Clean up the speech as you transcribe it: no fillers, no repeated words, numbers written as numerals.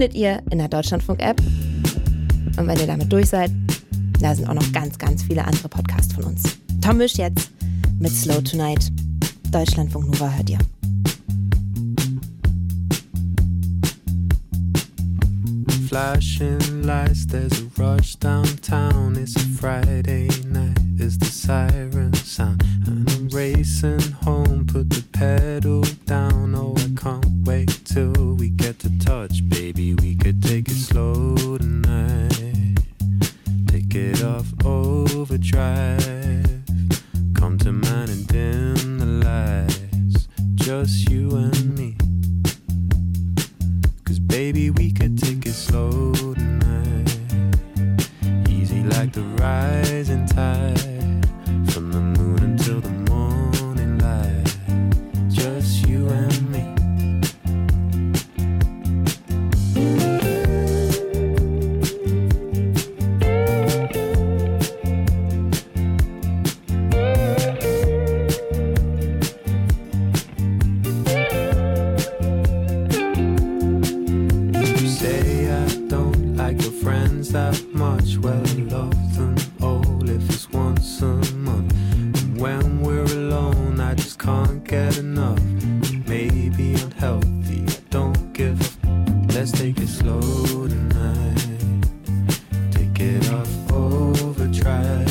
findet ihr in der Deutschlandfunk-App. Und wenn ihr damit durch seid, da sind auch noch ganz, ganz viele andere Podcasts von uns. Tom Misch jetzt mit Slow Tonight. Deutschlandfunk Nova hört ihr. Flashing lights, there's a rush downtown. It's a Friday night, it's the siren sound. And I'm racing home, put the pedal down. Oh, I can't wait till we get to touch. Baby, we could take it slow tonight. Take it off overdrive. Come to mine and dim the lights. Just you and me. Baby, we could take it slow tonight. Easy like the rising tide. From the moon until the morning light. Just you and me. That much, well, I love them all if it's once a month. And when we're alone, I just can't get enough. Maybe unhealthy, I don't give up. Let's take it slow tonight. Take it off overdrive.